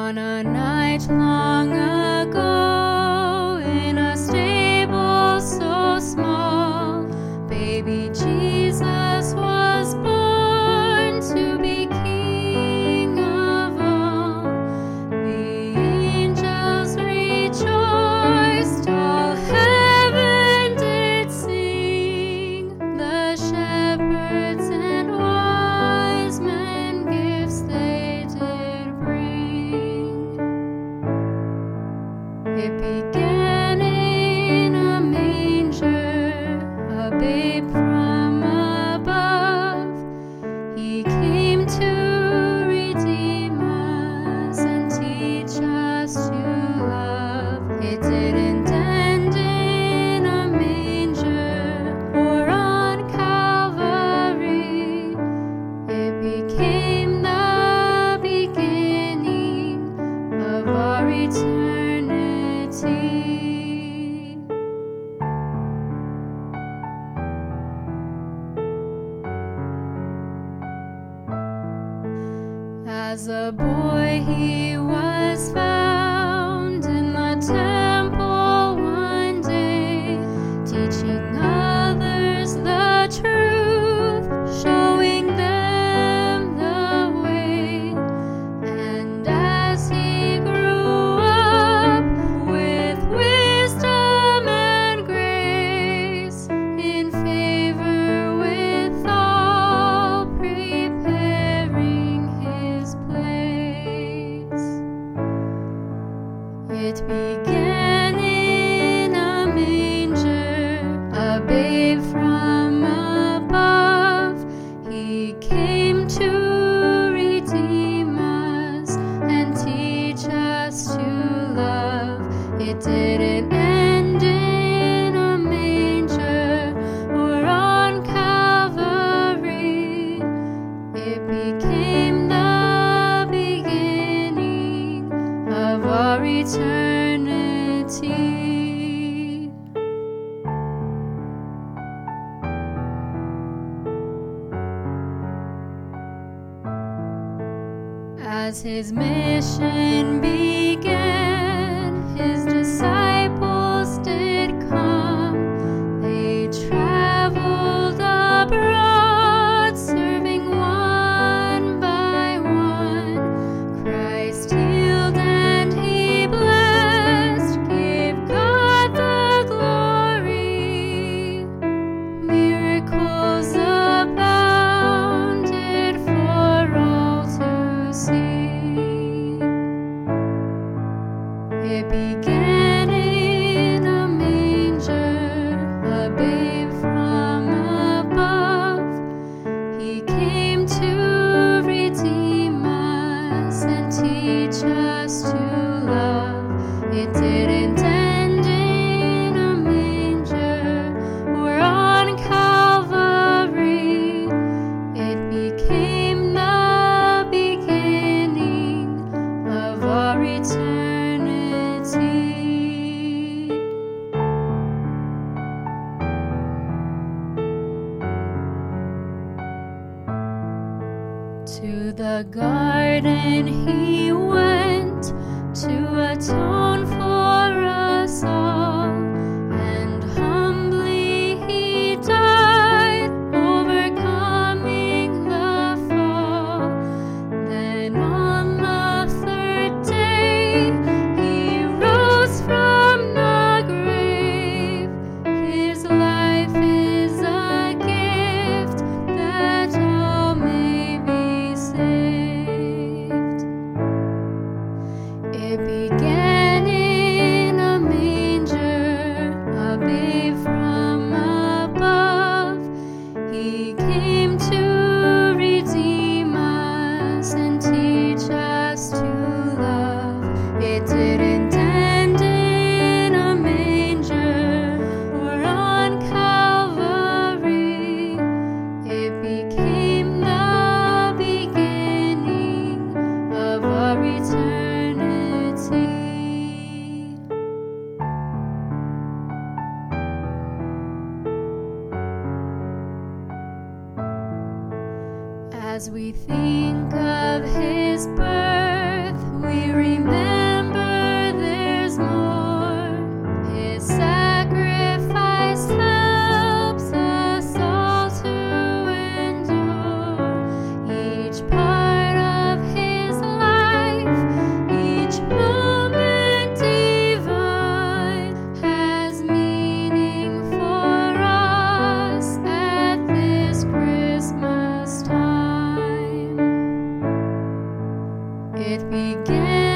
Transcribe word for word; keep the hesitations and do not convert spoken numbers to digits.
On a night long ago, in a stable so small, baby Jesus was born to be King of all. The angels rejoiced, all heaven did sing. The shepherds and wise men gifts they did bring. It began in a manger, a babe from above. He came to redeem us and teach us to love. It didn't end in a manger or on Calvary. It became the beginning of our eternity. As a boy he was found in the temple one day, teaching others the truth, showing them the way. And as he grew up with wisdom and grace, in favor with all, preparing his place. It began in a manger, a babe from above. He came to redeem us and teach us to love. It didn't end in a manger or on Calvary. It became the beginning of our eternity. As his mission began, his disciples did come. They traveled abroad, serving one by one. Christ healed and he blessed, gave God the glory. Miracles abounded for all to see. It began in a manger, a babe from above. He came to redeem us and teach us to love. It didn't end in a manger or on Calvary. It became the beginning of our eternity. To the garden he went to atone for us all, and humbly he died, overcoming the fall. Then on the third day he rose from the grave. His life is a gift that all may be saved. It began in a manger, a babe from above. He came to redeem us and teach us to love. It didn't end in a manger or on Calvary. It became the beginning of our eternity. As we think of his birth, we remember It began